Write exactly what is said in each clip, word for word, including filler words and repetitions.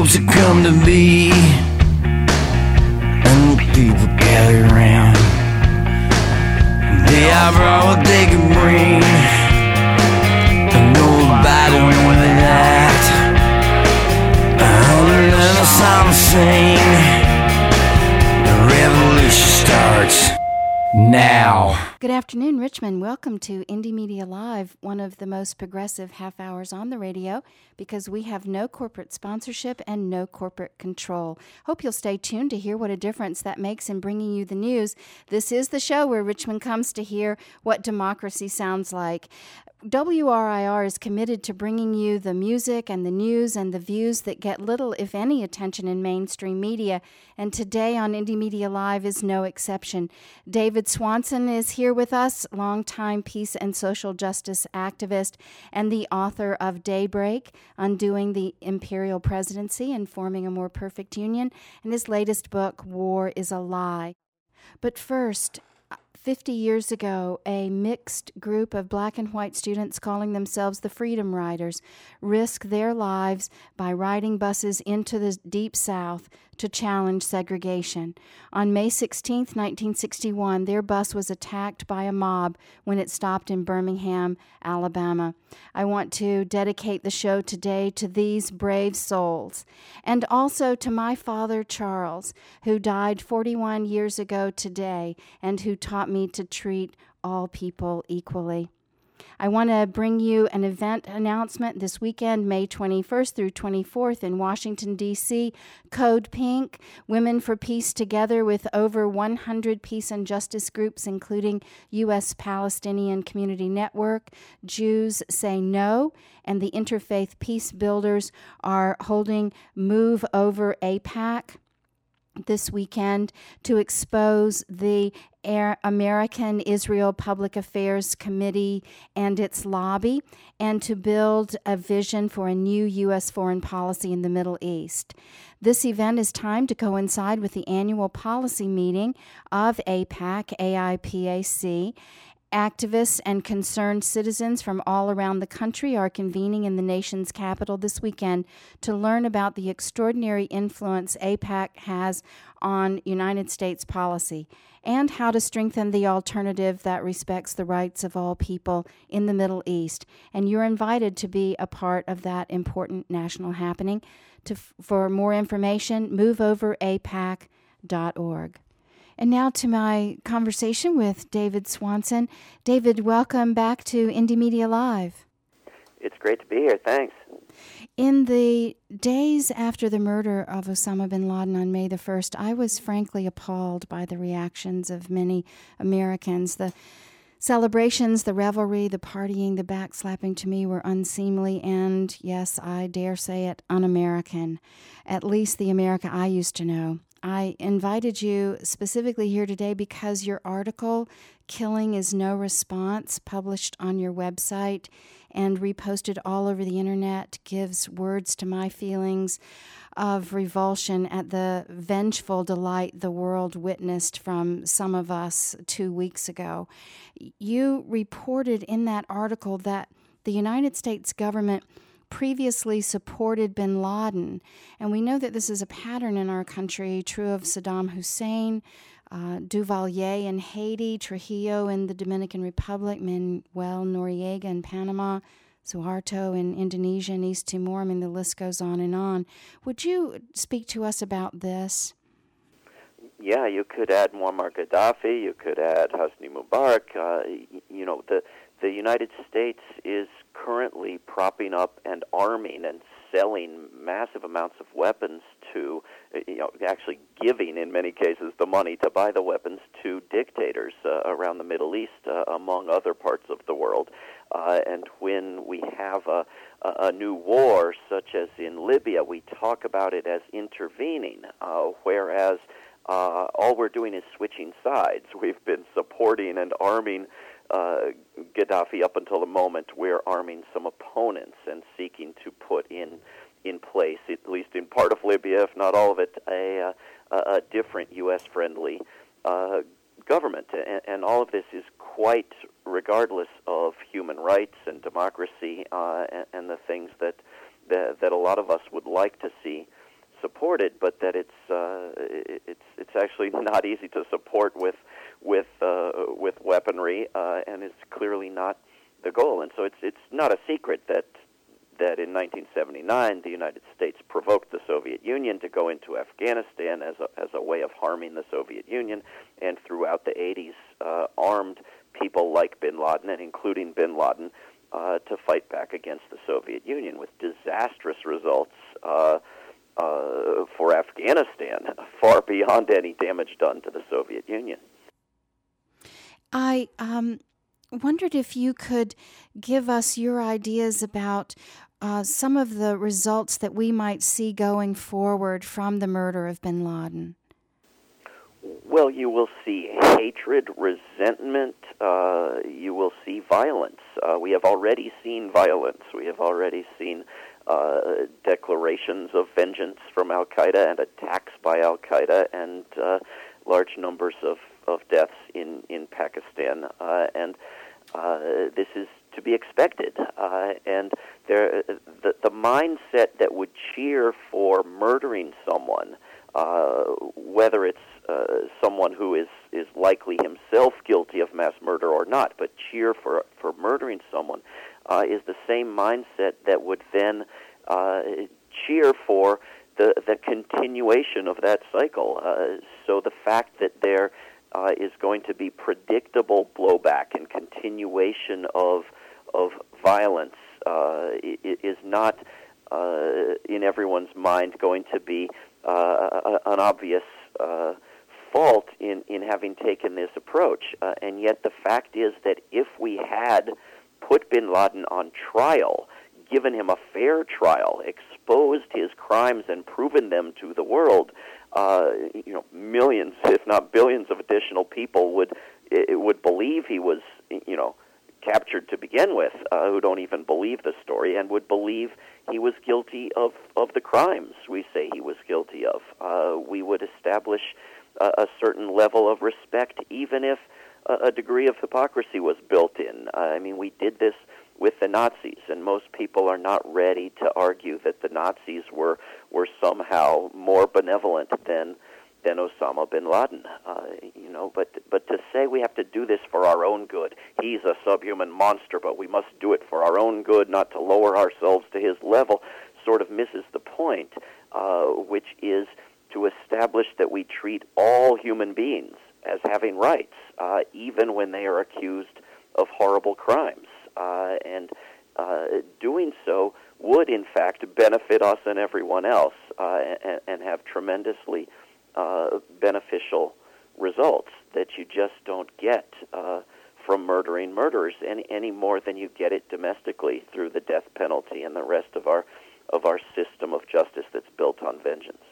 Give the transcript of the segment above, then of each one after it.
hopes have come to be, and the people gather around. They have all what they can bring, and nobody knew that. And then a song sing, the revolution starts now. Good afternoon, Richmond. Welcome to Indie Media Live, one of the most progressive half hours on the radio, because we have no corporate sponsorship and no corporate control. Hope you'll stay tuned to hear what a difference that makes in bringing you the news. This is the show where Richmond comes to hear what democracy sounds like. W R I R is committed to bringing you the music and the news and the views that get little, if any, attention in mainstream media. And today on Indie Media Live is no exception. David Swanson is here with us, longtime peace and social justice activist and the author of Daybreak, Undoing the Imperial Presidency and Forming a More Perfect Union, and his latest book, War is a Lie. But first, Fifty years ago, a mixed group of black and white students calling themselves the Freedom Riders risked their lives by riding buses into the Deep South to challenge segregation. On May sixteenth, nineteen sixty-one, their bus was attacked by a mob when it stopped in Birmingham, Alabama. I want to dedicate the show today to these brave souls, and also to my father, Charles, who died forty-one years ago today and who taught me to treat all people equally. I want to bring you an event announcement this weekend, May twenty-first through twenty-fourth in Washington, D C Code Pink, Women for Peace Together, with over one hundred peace and justice groups, including U S Palestinian Community Network, Jews Say No, and the Interfaith Peace Builders are holding Move Over AIPAC this weekend to expose the American Israel Public Affairs Committee and its lobby, and to build a vision for a new U S foreign policy in the Middle East. This event is timed to coincide with the annual policy meeting of AIPAC, A I P A C. Activists and concerned citizens from all around the country are convening in the nation's capital this weekend to learn about the extraordinary influence AIPAC has on United States policy and how to strengthen the alternative that respects the rights of all people in the Middle East. And you're invited to be a part of that important national happening. To, for more information, move over A I P A C dot org. And now to my conversation with David Swanson. David, welcome back to Indie Media Live. It's great to be here. Thanks. In the days after the murder of Osama bin Laden on May the first, I was frankly appalled by the reactions of many Americans. The celebrations, the revelry, the partying, the backslapping to me were unseemly and, yes, I dare say it, un-American, at least the America I used to know. I invited you specifically here today because your article, Killing is No Response, published on your website and reposted all over the internet, gives words to my feelings of revulsion at the vengeful delight the world witnessed from some of us two weeks ago. You reported in that article that the United States government previously supported bin Laden, and we know that this is a pattern in our country, true of Saddam Hussein, uh, Duvalier in Haiti, Trujillo in the Dominican Republic, Manuel Noriega in Panama, Suharto in Indonesia and East Timor. I mean, the list goes on and on. Would you speak to us about this? Yeah, you could add Muammar Gaddafi, you could add Hosni Mubarak. Uh, you know, the the United States is currently propping up and arming and selling massive amounts of weapons to, you know, actually giving, in many cases, the money to buy the weapons to dictators uh, around the Middle East, uh, among other parts of the world. Uh, and when we have a, a new war, such as in Libya, we talk about it as intervening, uh, whereas uh, all we're doing is switching sides. We've been supporting and arming Uh, Gaddafi up until the moment we're arming some opponents and seeking to put in in place, at least in part of Libya, if not all of it, a, a, a different U S-friendly uh, government. And, and all of this is quite regardless of human rights and democracy uh, and, and the things that, that that a lot of us would like to see supported, but that it's uh, it's it's actually not easy to support with with uh, with weaponry, uh, and it's clearly not the goal. And so it's it's not a secret that that in nineteen seventy-nine the United States provoked the Soviet Union to go into Afghanistan as a as a way of harming the Soviet Union, and throughout the eighties uh, armed people like Bin Laden, and including Bin Laden, uh, to fight back against the Soviet Union, with disastrous results uh, uh, for Afghanistan, far beyond any damage done to the Soviet Union. I um, wondered if you could give us your ideas about uh, some of the results that we might see going forward from the murder of Bin Laden. Well, you will see hatred, resentment, uh, you will see violence. Uh, we have already seen violence. We have already seen uh, declarations of vengeance from Al-Qaeda and attacks by Al-Qaeda, and uh, large numbers of, of deaths in, in Pakistan. Uh, and uh, this is to be expected. Uh, and there, the, the mindset that would cheer for murdering someone, uh, whether it's Uh, someone who is, is likely himself guilty of mass murder or not, but cheer for for murdering someone, uh, is the same mindset that would then uh, cheer for the the continuation of that cycle. Uh, so the fact that there uh, is going to be predictable blowback and continuation of of violence uh, is not uh, in everyone's mind going to be uh, an obvious Uh, fault in, in having taken this approach. Uh, and yet the fact is that if we had put Bin Laden on trial, given him a fair trial, exposed his crimes and proven them to the world, uh, you know, millions, if not billions of additional people would it would believe he was, you know, captured to begin with, uh, who don't even believe the story, and would believe he was guilty of, of the crimes we say he was guilty of. Uh, we would establish a certain level of respect, even if a degree of hypocrisy was built in. Uh, I mean, we did this with the Nazis, and most people are not ready to argue that the Nazis were were somehow more benevolent than than Osama bin Laden. Uh, you know, but but to say we have to do this for our own good, he's a subhuman monster, but we must do it for our own good, not to lower ourselves to his level, sort of misses the point, uh, which is to establish that we treat all human beings as having rights, uh, even when they are accused of horrible crimes. Uh, and uh, doing so would, in fact, benefit us and everyone else, uh, and, and have tremendously uh, beneficial results that you just don't get uh, from murdering murderers any, any more than you get it domestically through the death penalty and the rest of our of our system of justice that's built on vengeance.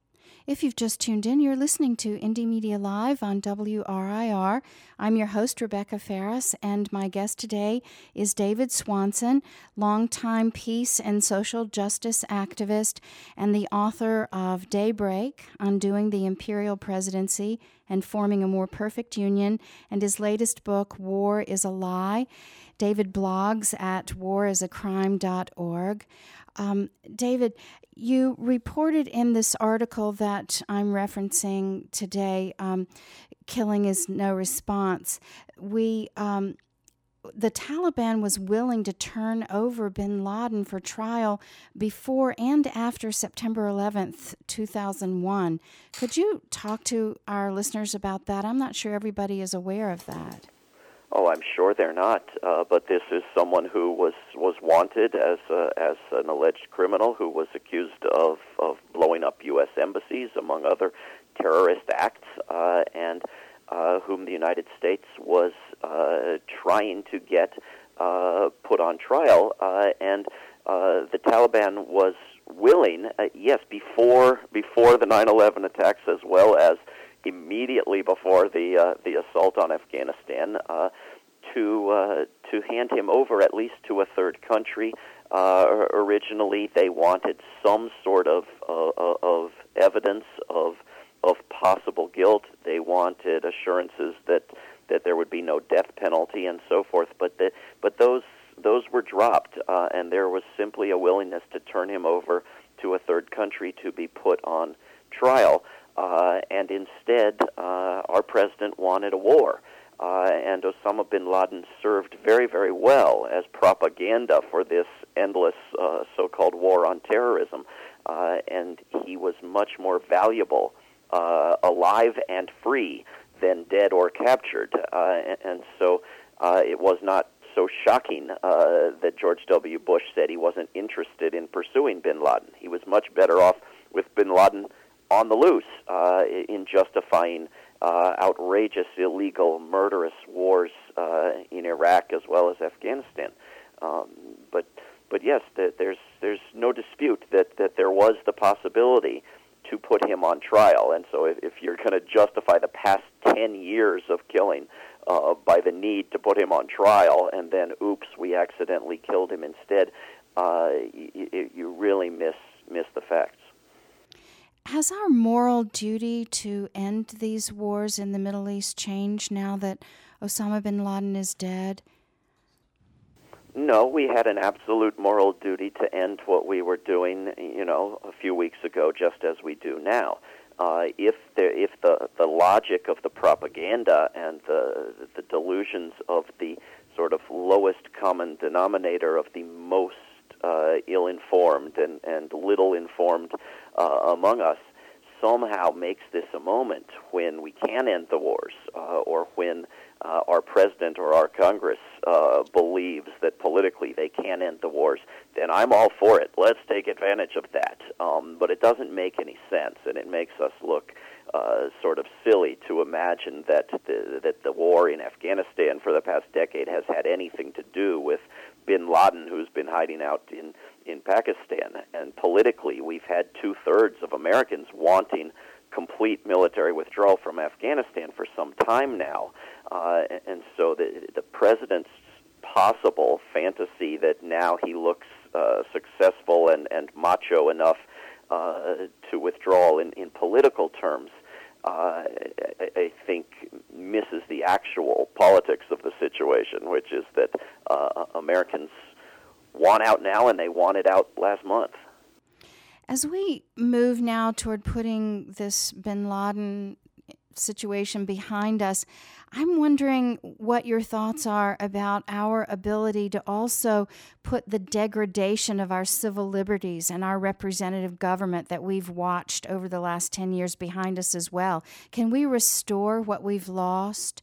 If you've just tuned in, you're listening to Indie Media Live on W R I R. I'm your host, Rebecca Ferris, and my guest today is David Swanson, longtime peace and social justice activist and the author of Daybreak, Undoing the Imperial Presidency and Forming a More Perfect Union, and his latest book, War is a Lie. David blogs at war is a crime dot org. Um, David, you reported in this article that I'm referencing today, um, Killing is No Response. We, um, the Taliban was willing to turn over Bin Laden for trial before and after September eleventh, two thousand one. Could you talk to our listeners about that? I'm not sure everybody is aware of that. Oh, I'm sure they're not. Uh, but this is someone who was, was wanted as uh, as an alleged criminal who was accused of, of blowing up U S embassies, among other terrorist acts, uh, and uh, whom the United States was uh, trying to get uh, put on trial. Uh, and uh, the Taliban was willing, uh, yes, before before the nine eleven attacks, as well as immediately before the uh, the assault on Afghanistan, uh, to uh, to hand him over at least to a third country. Uh, originally, they wanted some sort of uh, of evidence of of possible guilt. They wanted assurances that, that there would be no death penalty and so forth. But the, but those those were dropped, uh, and there was simply a willingness to turn him over to a third country to be put on trial. Uh, and instead, uh, our president wanted a war. Uh, and Osama bin Laden served very, very well as propaganda for this endless uh, so-called war on terrorism. Uh, and he was much more valuable uh, alive and free than dead or captured. Uh, and, and so uh, it was not so shocking uh, that George W. Bush said he wasn't interested in pursuing bin Laden. He was much better off with bin Laden on the loose uh, in justifying uh, outrageous, illegal, murderous wars uh, in Iraq as well as Afghanistan. Um, but but yes, the, there's there's no dispute that, that there was the possibility to put him on trial. And so if, if you're going to justify the past ten years of killing uh, by the need to put him on trial, and then, oops, we accidentally killed him instead, uh, you, you really miss miss the facts. Has our moral duty to end these wars in the Middle East changed now that Osama bin Laden is dead? No, we had an absolute moral duty to end what we were doing, you know, a few weeks ago, just as we do now. Uh, if there, if the, the logic of the propaganda and the the delusions of the sort of lowest common denominator of the most uh, ill-informed and, and little-informed uh, among us somehow makes this a moment when we can end the wars, uh, or when uh, our president or our Congress uh, believes that politically they can end the wars, then I'm all for it. Let's take advantage of that. Um, but it doesn't make any sense, and it makes us look uh, sort of silly to imagine that the, that the war in Afghanistan for the past decade has had anything to do with bin Laden, who's been hiding out in, in Pakistan. And politically, we've had two-thirds of Americans wanting complete military withdrawal from Afghanistan for some time now. Uh, and so the, the president's possible fantasy that now he looks uh, successful and, and macho enough uh, to withdraw in, in political terms, uh, I, I think misses the actual politics of the situation, which is that uh, Americans want out now, and they wanted out last month. As we move now toward putting this bin Laden situation behind us, I'm wondering what your thoughts are about our ability to also put the degradation of our civil liberties and our representative government that we've watched over the last ten years behind us as well. Can we restore what we've lost?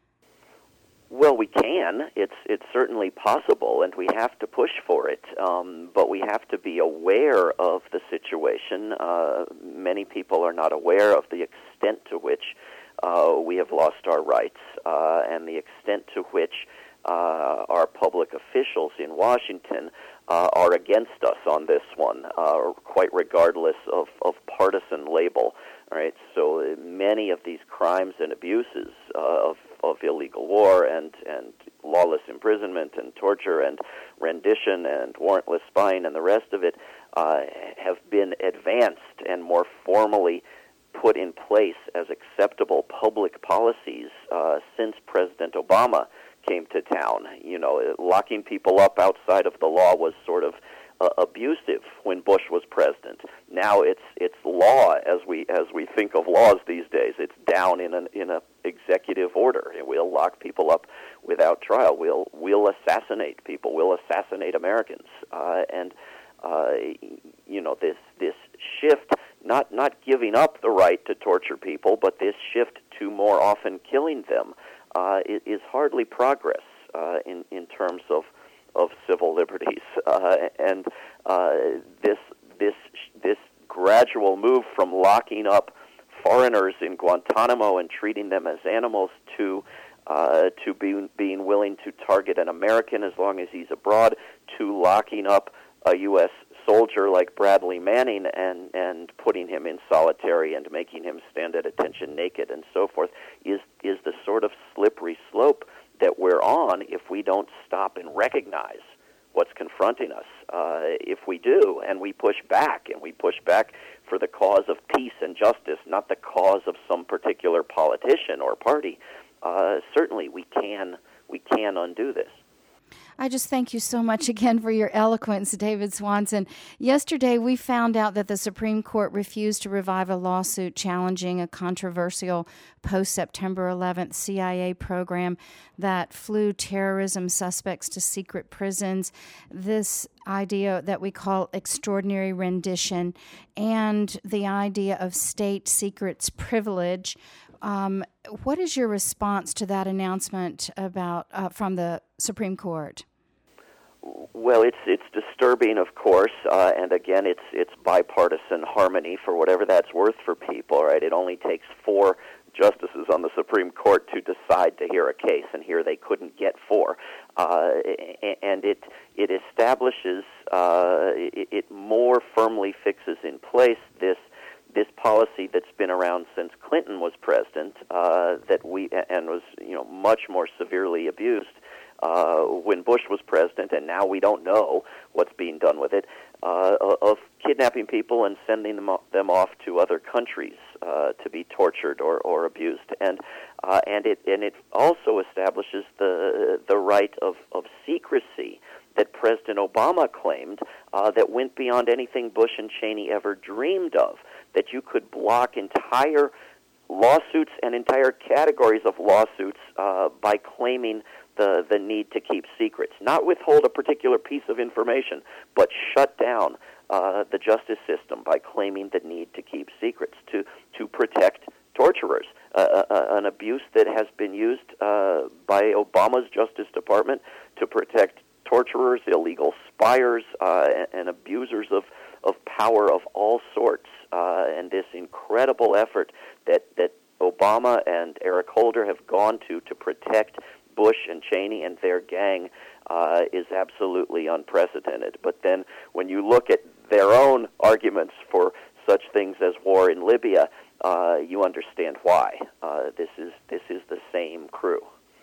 Well, we can. It's it's certainly possible, and we have to push for it. Um, but we have to be aware of the situation. Uh, many people are not aware of the extent to which uh, we have lost our rights, uh, and the extent to which uh, our public officials in Washington uh, are against us on this one, uh, quite regardless of, of partisan label. All right, so many of these crimes and abuses uh, of, of illegal war and, and lawless imprisonment and torture and rendition and warrantless spying and the rest of it uh, have been advanced and more formally put in place as acceptable public policies uh, since President Obama came to town. You know, locking people up outside of the law was sort of Uh, abusive when Bush was president. Now it's it's law as we as we think of laws these days. It's down in an in a executive order. We'll lock people up without trial. We'll we'll assassinate people. We'll assassinate Americans. Uh, and uh, you know this this shift, not not giving up the right to torture people, but this shift to more often killing them uh, is hardly progress uh, in in terms of. of civil liberties, uh, and uh, this this this gradual move from locking up foreigners in Guantanamo and treating them as animals to uh, to being being willing to target an American as long as he's abroad, to locking up a U S soldier like Bradley Manning and and putting him in solitary and making him stand at attention naked and so forth, is is the sort of slippery slope that we're on if we don't stop and recognize what's confronting us. Uh, if we do, and we push back, and we push back for the cause of peace and justice, not the cause of some particular politician or party, uh, certainly we can we can undo this. I just thank you so much again for your eloquence, David Swanson. Yesterday, we found out that the Supreme Court refused to revive a lawsuit challenging a controversial post-September eleventh C I A program that flew terrorism suspects to secret prisons. This idea that we call extraordinary rendition and the idea of state secrets privilege. Um, what is your response to that announcement about uh, from the Supreme Court? Well, it's it's disturbing, of course, uh, and again, it's it's bipartisan harmony for whatever that's worth for people, right? It only takes four justices on the Supreme Court to decide to hear a case, and here they couldn't get four, uh, and it it establishes uh, it, it more firmly fixes in place this. This policy that's been around since Clinton was president, uh, that we and was you know much more severely abused uh, when Bush was president, and now we don't know what's being done with it, uh, of kidnapping people and sending them them off to other countries uh, to be tortured or, or abused, and uh, and it and it also establishes the the right of, of secrecy that President Obama claimed uh, that went beyond anything Bush and Cheney ever dreamed of, that you could block entire lawsuits and entire categories of lawsuits uh, by claiming the, the need to keep secrets. Not withhold a particular piece of information, but shut down uh, the justice system by claiming the need to keep secrets, to, to protect torturers. Uh, uh, an abuse that has been used uh, by Obama's Justice Department to protect torturers, illegal spiers, uh, and, and abusers of, of power of all sorts. Uh, and this incredible effort that, that Obama and Eric Holder have gone to to protect Bush and Cheney and their gang uh, is absolutely unprecedented. But then when you look at their own arguments for such things as war in Libya, uh, you understand why. Uh, this is this is the same crew.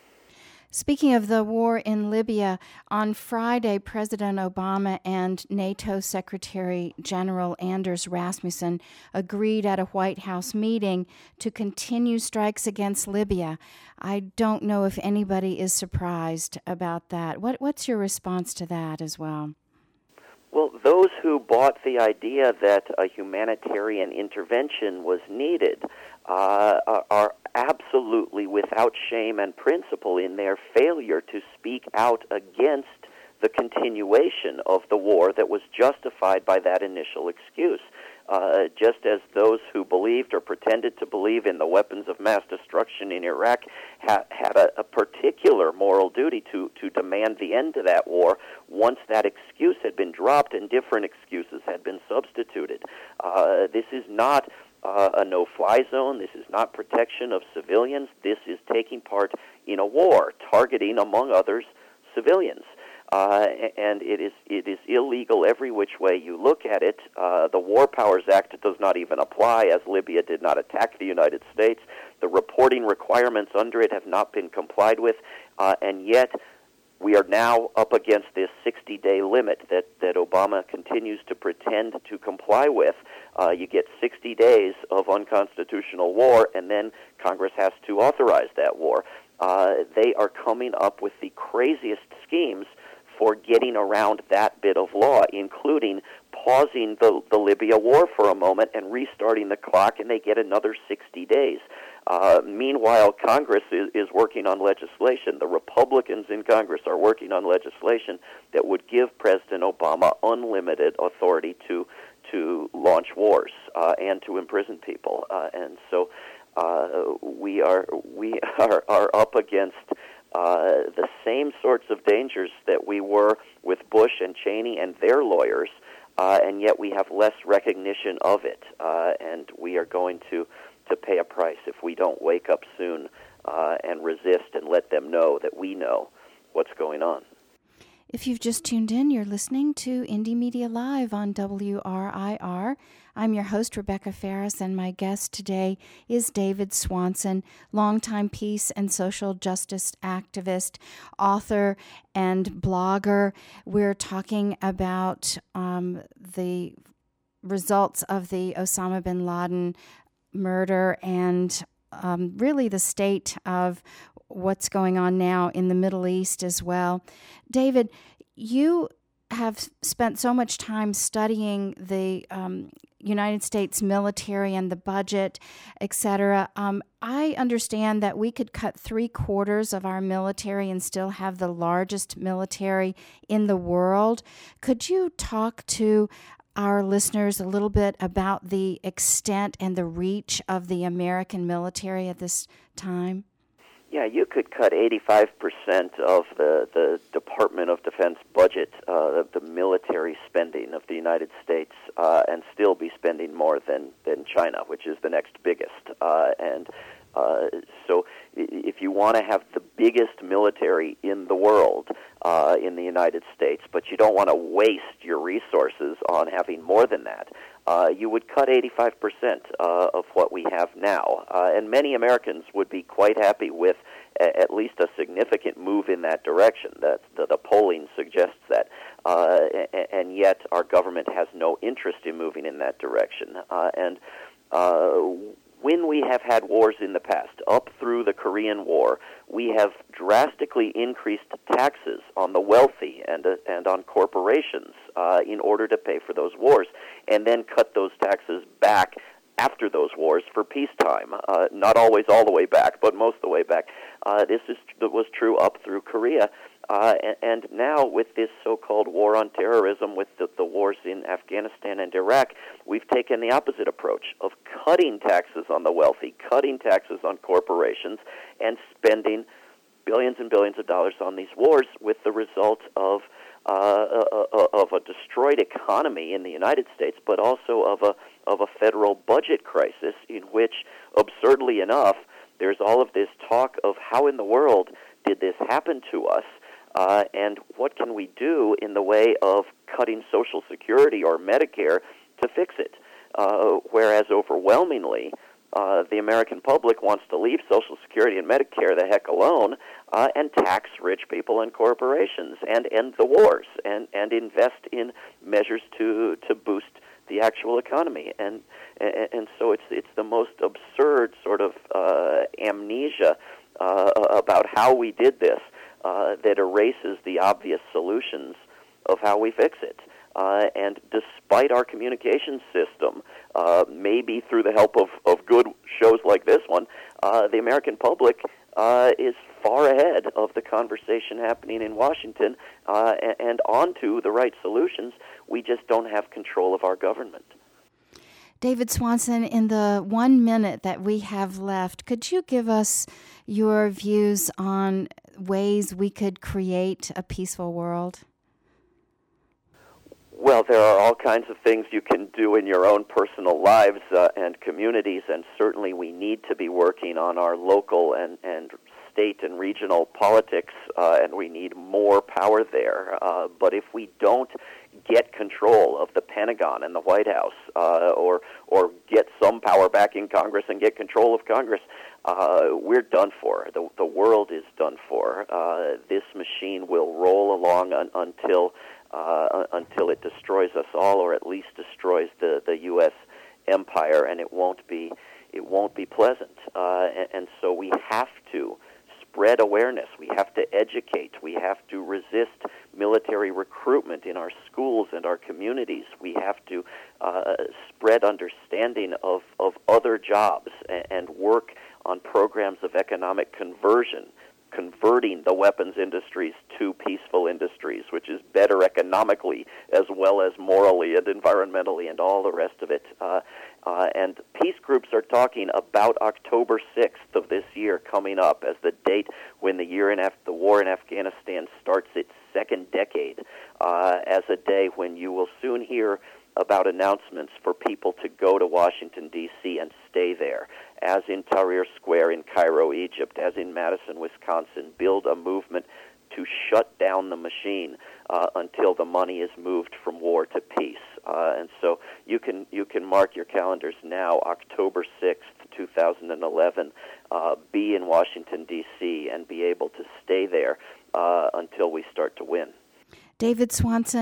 Speaking of the war in Libya, on Friday, President Obama and NATO Secretary General Anders Rasmussen agreed at a White House meeting to continue strikes against Libya. I don't know if anybody is surprised about that. What, what's your response to that as well? Well, those who bought the idea that a humanitarian intervention was needed uh, are, are absolutely without shame and principle in their failure to speak out against the continuation of the war that was justified by that initial excuse. Uh, just as those who believed or pretended to believe in the weapons of mass destruction in Iraq ha- had a, a particular moral duty to, to demand the end to that war once that excuse had been dropped and different excuses had been substituted. Uh, this is not uh, a no-fly zone. This is not protection of civilians. This is taking part in a war, targeting, among others, civilians. Uh, and it is it is illegal every which way you look at it. Uh, the War Powers Act does not even apply, as Libya did not attack the United States. The reporting requirements under it have not been complied with, uh, and yet we are now up against this sixty-day limit that, that Obama continues to pretend to comply with. Uh, you get sixty days of unconstitutional war, and then Congress has to authorize that war. Uh, they are coming up with the craziest schemes for getting around that bit of law, including pausing the, the Libya war for a moment and restarting the clock, and they get another sixty days. Uh, meanwhile, Congress is, is working on legislation. The Republicans in Congress are working on legislation that would give President Obama unlimited authority to to launch wars uh, and to imprison people. Uh, and so uh, we are we are, are up against Uh, the same sorts of dangers that we were with Bush and Cheney and their lawyers, uh, and yet we have less recognition of it, uh, and we are going to, to pay a price if we don't wake up soon uh, and resist and let them know that we know what's going on. If you've just tuned in, you're listening to Indie Media Live on W R I R. I'm your host, Rebecca Ferris, and my guest today is David Swanson, longtime peace and social justice activist, author, and blogger. We're talking about um, the results of the Osama bin Laden murder and um, really the state of what's going on now in the Middle East as well. David, you have spent so much time studying the um, United States military and the budget, et cetera. Um, I understand that we could cut three quarters of our military and still have the largest military in the world. Could you talk to our listeners a little bit about the extent and the reach of the American military at this time? Yeah, you could cut eighty-five percent of the, the Department of Defense budget, uh, the military spending of the United States, uh, and still be spending more than, than China, which is the next biggest. Uh, and uh, so if you want to have the biggest military in the world uh, in the United States, but you don't want to waste your resources on having more than that, Uh, you would cut eighty-five percent uh, of what we have now. Uh, and many Americans would be quite happy with a, at least a significant move in that direction. That, the, the polling suggests that. Uh, and, and yet our government has no interest in moving in that direction. Uh, and uh, when we have had wars in the past, up through the Korean War, we have drastically increased taxes on the wealthy and uh, and on corporations uh, in order to pay for those wars, and then cut those taxes back after those wars for peacetime. Uh, not always all the way back, but most of the way back. Uh, this is was true up through Korea. Uh, and, and now with this so-called war on terrorism, with the, the wars in Afghanistan and Iraq, we've taken the opposite approach of cutting taxes on the wealthy, cutting taxes on corporations, and spending billions and billions of dollars on these wars, with the result of uh, of a destroyed economy in the United States, but also of a of a federal budget crisis in which, absurdly enough, there's all of this talk of how in the world did this happen to us. Uh, and what can we do in the way of cutting Social Security or Medicare to fix it? Uh, whereas overwhelmingly, uh, the American public wants to leave Social Security and Medicare the heck alone uh, and tax rich people and corporations and end the wars and, and invest in measures to, to boost the actual economy. And, and, and so it's, it's the most absurd sort of uh, amnesia uh, about how we did this Uh, that erases the obvious solutions of how we fix it. Uh, and despite our communication system, uh, maybe through the help of, of good shows like this one, uh, the American public uh, is far ahead of the conversation happening in Washington uh, and, and onto the right solutions. We just don't have control of our government. David Swanson, in the one minute that we have left, could you give us your views on ways we could create a peaceful world? Well, there are all kinds of things you can do in your own personal lives uh, and communities, and certainly we need to be working on our local and, and state and regional politics, uh, and we need more power there. Uh, but if we don't get control of the Pentagon and the White House, uh, or or get some power back in Congress and get control of Congress, uh, we're done for. The, the world is done for. Uh, this machine will roll along un, until uh, until it destroys us all, or at least destroys the, the U S empire, and it won't be it won't be pleasant. Uh, and, and so we have to spread awareness. We have to educate. We have to resist military recruitment in our schools and our communities. We have to uh, spread understanding of, of other jobs and, and work on programs of economic conversion, converting the weapons industries to peaceful industries, which is better economically as well as morally and environmentally and all the rest of it. Uh, uh, and peace groups are talking about October sixth of this year coming up as the date when the year in Af- the war in Afghanistan starts its second decade, uh, as a day when you will soon hear about announcements for people to go to Washington, D C and stay there, as in Tahrir Square in Cairo, Egypt, as in Madison, Wisconsin, build a movement to shut down the machine uh, until the money is moved from war to peace. Uh, and so you can you can mark your calendars now, October sixth, two thousand eleven, uh, be in Washington, D C, and be able to stay there uh, until we start to win. David Swanson,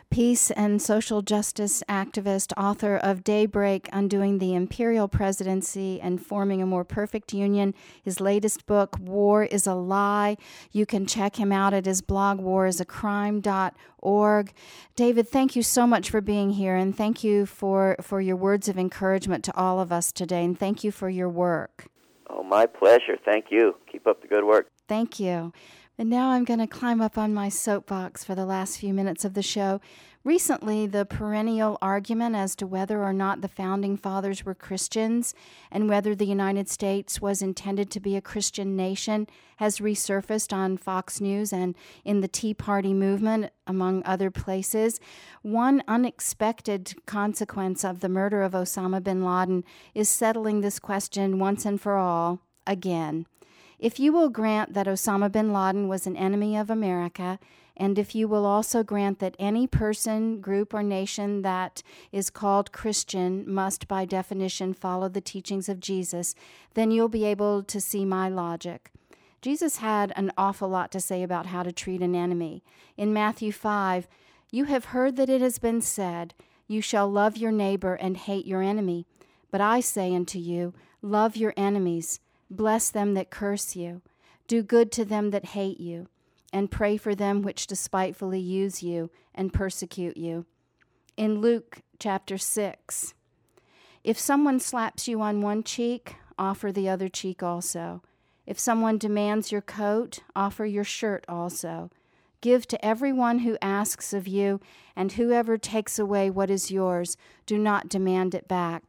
peace and social justice activist, author of Daybreak, Undoing the Imperial Presidency and Forming a More Perfect Union. His latest book, War is a Lie. You can check him out at his blog, war is a crime dot org. David, thank you so much for being here, and thank you for, for your words of encouragement to all of us today, and thank you for your work. Oh, my pleasure. Thank you. Keep up the good work. Thank you. And now I'm going to climb up on my soapbox for the last few minutes of the show. Recently, the perennial argument as to whether or not the Founding Fathers were Christians and whether the United States was intended to be a Christian nation has resurfaced on Fox News and in the Tea Party movement, among other places. One unexpected consequence of the murder of Osama bin Laden is settling this question once and for all again. If you will grant that Osama bin Laden was an enemy of America, and if you will also grant that any person, group, or nation that is called Christian must by definition follow the teachings of Jesus, then you'll be able to see my logic. Jesus had an awful lot to say about how to treat an enemy. In Matthew five, you have heard that it has been said, you shall love your neighbor and hate your enemy. But I say unto you, love your enemies. Bless them that curse you. Do good to them that hate you, and pray for them which despitefully use you and persecute you. In Luke chapter six, if someone slaps you on one cheek, offer the other cheek also. If someone demands your coat, offer your shirt also. Give to everyone who asks of you, and whoever takes away what is yours, do not demand it back.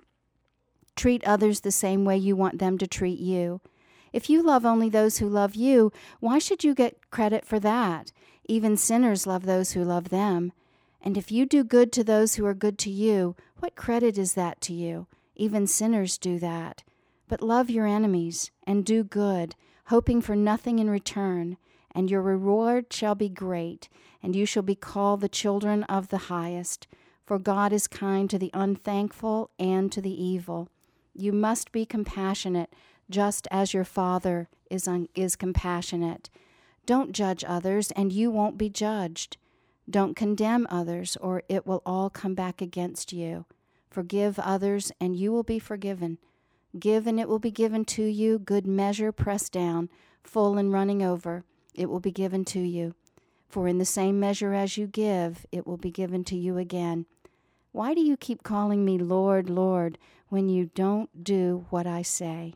Treat others the same way you want them to treat you. If you love only those who love you, why should you get credit for that? Even sinners love those who love them. And if you do good to those who are good to you, what credit is that to you? Even sinners do that. But love your enemies and do good, hoping for nothing in return, and your reward shall be great, and you shall be called the children of the highest. For God is kind to the unthankful and to the evil. You must be compassionate, just as your Father is un- is compassionate. Don't judge others, and you won't be judged. Don't condemn others, or it will all come back against you. Forgive others, and you will be forgiven. Give, and it will be given to you, good measure, pressed down, full and running over. It will be given to you. For in the same measure as you give, it will be given to you again. Why do you keep calling me Lord, Lord, when you don't do what I say?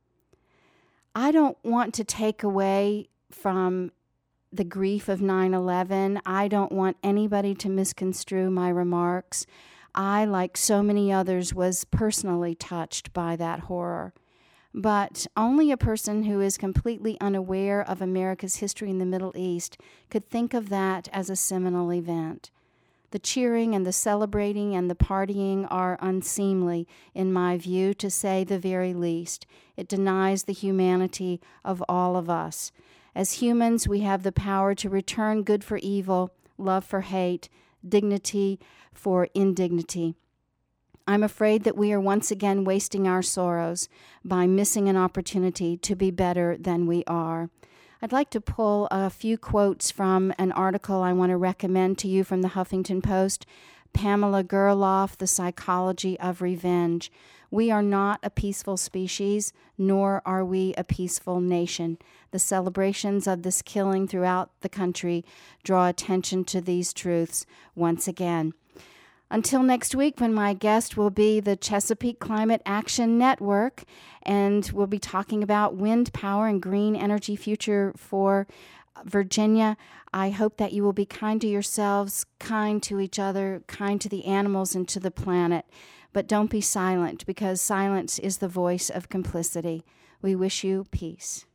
I don't want to take away from the grief of nine eleven. I don't want anybody to misconstrue my remarks. I, like so many others, was personally touched by that horror. But only a person who is completely unaware of America's history in the Middle East could think of that as a seminal event. The cheering and the celebrating and the partying are unseemly, in my view, to say the very least. It denies the humanity of all of us. As humans, we have the power to return good for evil, love for hate, dignity for indignity. I'm afraid that we are once again wasting our sorrows by missing an opportunity to be better than we are. I'd like to pull a few quotes from an article I want to recommend to you from the Huffington Post, Pamela Gerloff, The Psychology of Revenge. We are not a peaceful species, nor are we a peaceful nation. The celebrations of this killing throughout the country draw attention to these truths once again. Until next week, when my guest will be the Chesapeake Climate Action Network, and we'll be talking about wind power and green energy future for Virginia. I hope that you will be kind to yourselves, kind to each other, kind to the animals and to the planet. But don't be silent, because silence is the voice of complicity. We wish you peace.